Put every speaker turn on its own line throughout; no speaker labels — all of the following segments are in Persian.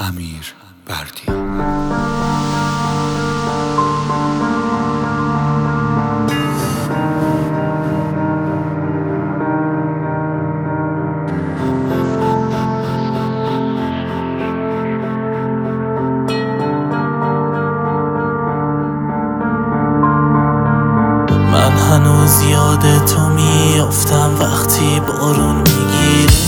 امیربردی.
من هنوز یاد تو میافتم وقتی بارون میگیره،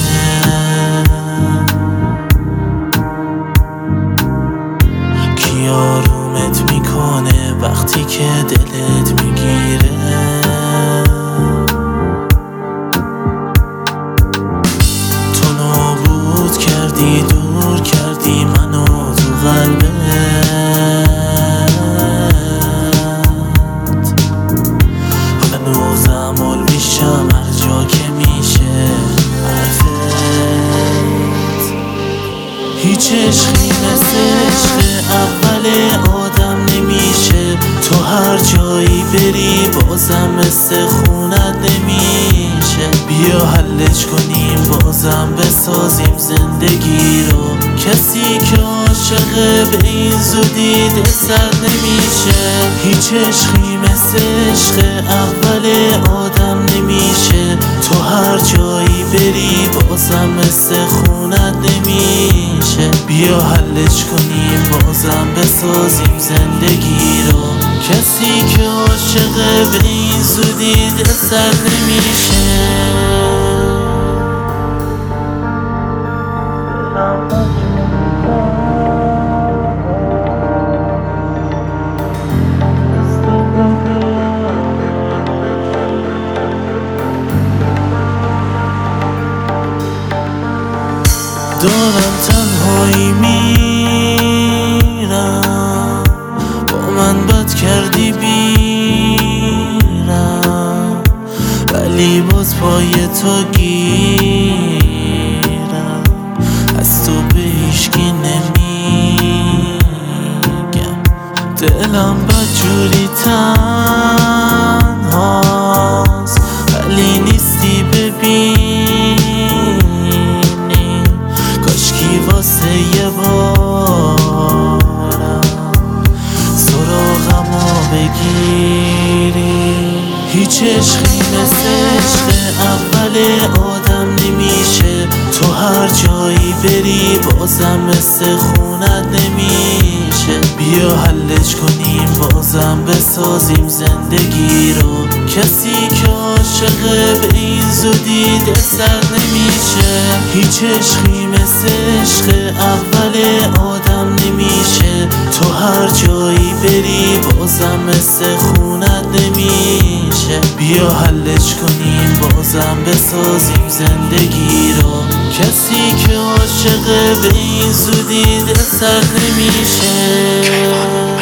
کی آرومت میکنه وقتی که دلت میگیره. تو نابود کردی، دور کردی منو تو قلبت، هنوزم مول میشم هر جا که میشه حرفت. هیچ عشقی مثل عشق اول آدم نمیشه، تو هر جایی بری بازم مثل خونت نمیشه. بیا حلش کنیم بازم بسازیم زندگی رو، کسی که عاشقه به این زودی دل سرد نمیشه. هیچ عشقی مثل عشق اول آدم نمیشه، تو هر جایی بری بازم مثل خونت نمیشه. بیا حلش کنیم بازم بسازیم زندگی رو، کسی که عاشقه به این زودی دل سرد نمیشه. دارم تنهایی میرم، با من بد کردی بیرم، ولی باز پای تو گیرم. از تو به هیچکی نمیگم، دلم بدجوری تنهاست، ولی نیستی ببینی. کاشکی واسه یه بارم سراغمو بگیری. هیچ عشقی مثل عشق اول آدم نمیشه، تو هر جایی بری بازم مثل خونت نمیشه. بیا حلش کنیم بازم بسازیم زندگی رو، کسی که عاشقه به این زودی دل سرد نمیشه. هیچ عشقی مثل عشق اول آدم نمیشه، تو هر جایی بری بازم مثل خونت نمیشه. بیا حلش کنیم بازم بسازیم زندگی رو، کسی که عاشقه به این زودی دل سرد نمیشه.